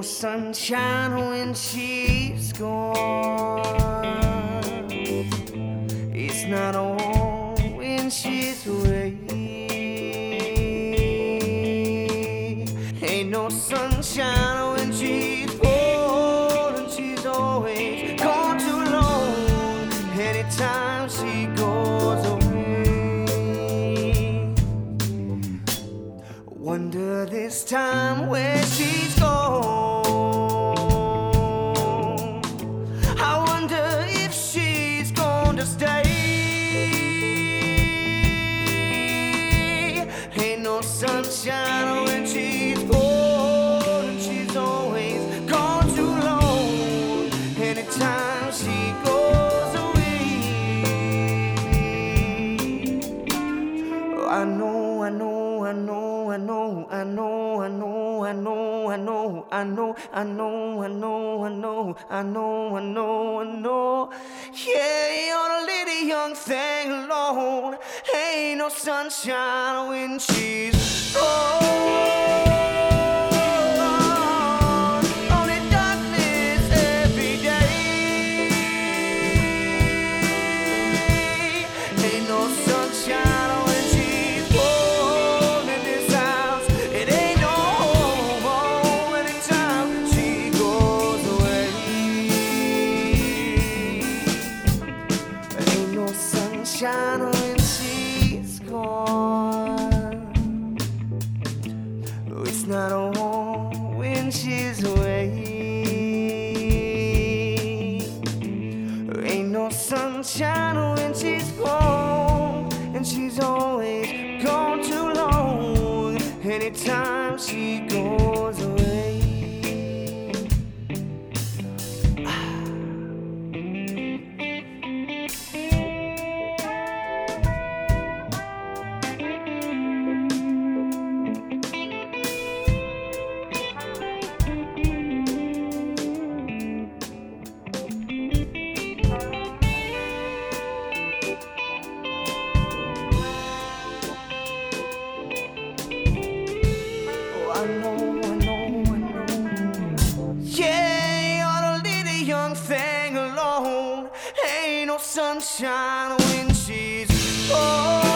sunshine when she's gone. It's not all when she's away. Ain't no sunshine when she's gone, and she's always gone too long. Anytime she goes away, wonder this time where she's gone. I wonder if she's gonna stay. Ain't no sunshine when she's gone, and she's always gone too long. Anytime she goes away, I know, I know, I know, I know, I know, I know, I know, I know, I know, I know, I know, I know, I know, I know, I know. Yeah, you're a little young thing alone. Ain't no sunshine when she's gone. Only darkness every day. Ain't no sunshine when she's gone in this house. It ain't no home anytime she goes away. Ain't no sunshine when she's gone. It's not home when she's away. Ain't no sunshine when she's gone, and she's always gone too long. Anytime she goes away. I know, I know, I know. Yeah, you're a little young thing alone. Ain't no sunshine when she's gone.